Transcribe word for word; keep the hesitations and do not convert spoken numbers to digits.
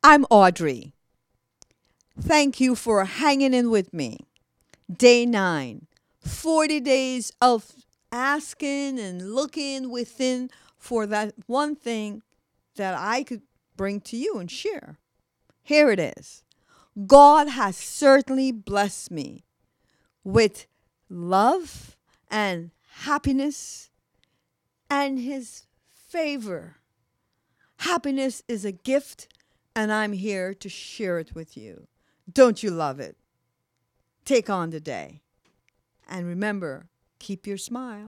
I'm Audrey. Thank you for hanging in with me. Day nine, forty days of asking and looking within for that one thing that I could bring to you and share. Here it is. God has certainly blessed me with love and happiness and His favor. Happiness is a gift, and I'm here to share it with you. Don't you love it? Take on the day. And remember, keep your smile.